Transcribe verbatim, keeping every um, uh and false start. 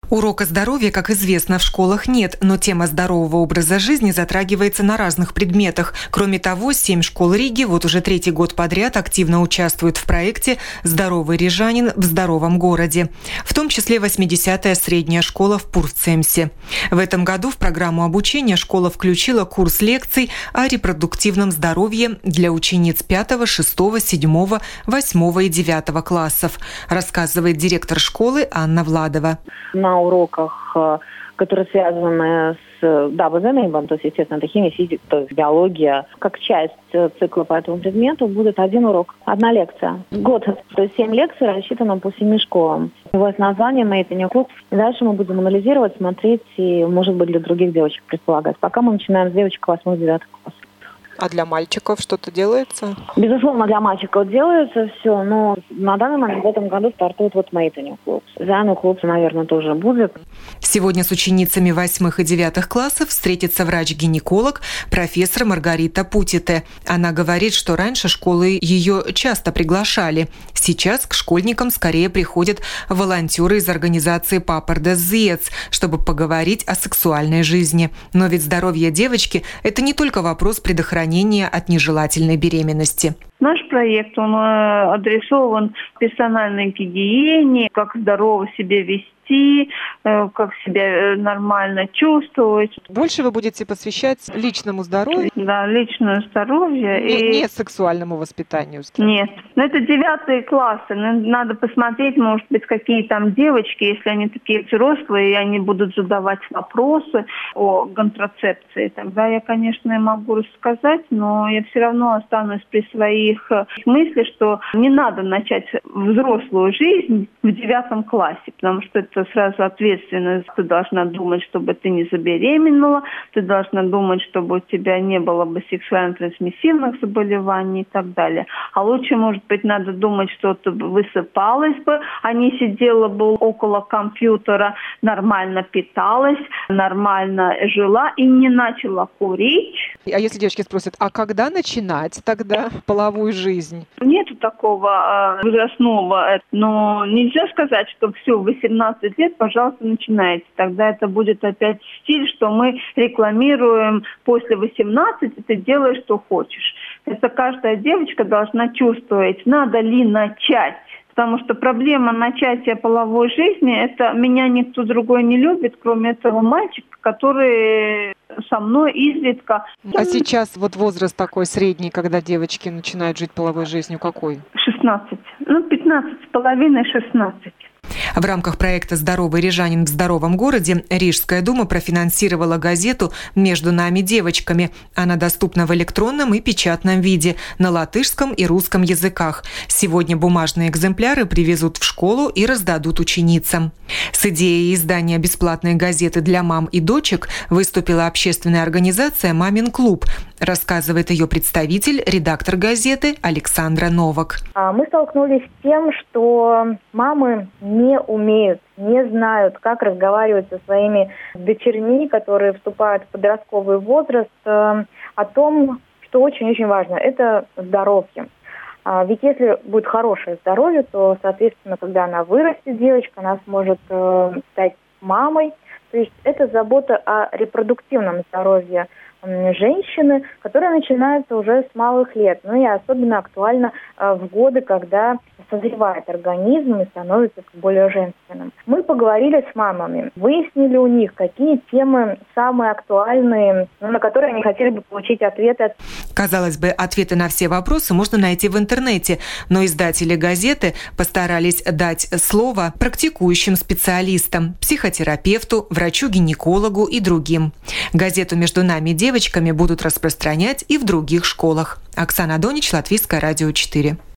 Урока здоровья, как известно, в школах нет, но тема здорового образа жизни затрагивается на разных предметах. Кроме того, семь школ Риги вот уже третий год подряд активно участвуют в проекте «Здоровый рижанин в здоровом городе», в том числе восьмидесятая средняя школа в Пурцемсе. В этом году в программу обучения школа включила курс лекций о репродуктивном здоровье для учениц пятого, шестого, седьмого, восьмого и девятого классов, рассказывает директор школы Анна Владова. На уроках, которые связаны с да, БЗНИБом, то есть, естественно, это химия, физика, то есть биология, как часть цикла по этому предмету будет один урок, одна лекция. Год, то есть семь лекций рассчитано по семи школам. У вас название «Made in your Club». И дальше мы будем анализировать, смотреть и, может быть, для других девочек предполагать. Пока мы начинаем с девочек восьмого-девятого класса. А для мальчиков что-то делается? Безусловно, для мальчиков делается все, но на данный момент в этом году стартует вот Мейтинг клуб. Зайну клуб, наверное, тоже будет. Сегодня с ученицами восьмых и девятых классов встретится врач-гинеколог, профессор Маргарита Путите. Она говорит, что раньше школы ее часто приглашали. Сейчас к школьникам скорее приходят волонтеры из организации «Папардес Зиец», чтобы поговорить о сексуальной жизни. Но ведь здоровье девочки – это не только вопрос предохранения от нежелательной беременности. Наш проект, он адресован персональной гигиене, как здорово себя вести, как себя нормально чувствовать. Больше вы будете посвящать личному здоровью? Да, личному здоровью. Не, и... не сексуальному воспитанию? Нет. Но это девятые классы. Надо посмотреть, может быть, какие там девочки, если они такие взрослые, и они будут задавать вопросы о контрацепции. Тогда я, конечно, могу рассказать, но я все равно останусь при своих мыслях, что не надо начать взрослую жизнь в девятом классе, потому что это сразу ответственность. Ты должна думать, чтобы ты не забеременела, ты должна думать, чтобы у тебя не было бы сексуально трансмиссивных заболеваний и так далее. А лучше, может быть, надо думать, что ты высыпалась бы, а не сидела бы около компьютера, нормально питалась, нормально жила и не начала курить. А если девочки спросят, а когда начинать тогда половую жизнь? Нету такого э, возрастного, но нельзя сказать, что все, в восемнадцать лет, пожалуйста, начинайте. Тогда это будет опять стиль, что мы рекламируем после восемнадцати, ты делаешь, что хочешь. Это каждая девочка должна чувствовать, надо ли начать. Потому что проблема начатия половой жизни – это меня никто другой не любит, кроме этого мальчика, который со мной изредка. А сейчас вот возраст такой средний, когда девочки начинают жить половой жизнью, какой? шестнадцать. Ну, пятнадцать с половиной, шестнадцать. В рамках проекта «Здоровый рижанин в здоровом городе» Рижская дума профинансировала газету «Между нами девочками». Она доступна в электронном и печатном виде, на латышском и русском языках. Сегодня бумажные экземпляры привезут в школу и раздадут ученицам. С идеей издания бесплатной газеты для мам и дочек выступила общественная организация «Мамин клуб», рассказывает ее представитель, редактор газеты Александра Новак. Мы столкнулись с тем, что мамы не умеют, не знают, как разговаривать со своими дочерьми, которые вступают в подростковый возраст, о том, что очень-очень важно – это здоровье. Ведь если будет хорошее здоровье, то, соответственно, когда она вырастет, девочка, она сможет стать мамой. То есть это забота о репродуктивном здоровье женщины, которая начинается уже с малых лет. Ну и особенно актуально э, в годы, когда созревает организм и становится более женственным. Мы поговорили с мамами, выяснили у них, какие темы самые актуальные, ну, на которые они хотели бы получить ответы. Казалось бы, ответы на все вопросы можно найти в интернете, но издатели газеты постарались дать слово практикующим специалистам, психотерапевту, врачу-гинекологу и другим. Газету «Между нами девочками» будут распространять и в других школах. Оксана Донич, Латвийское радио четыре.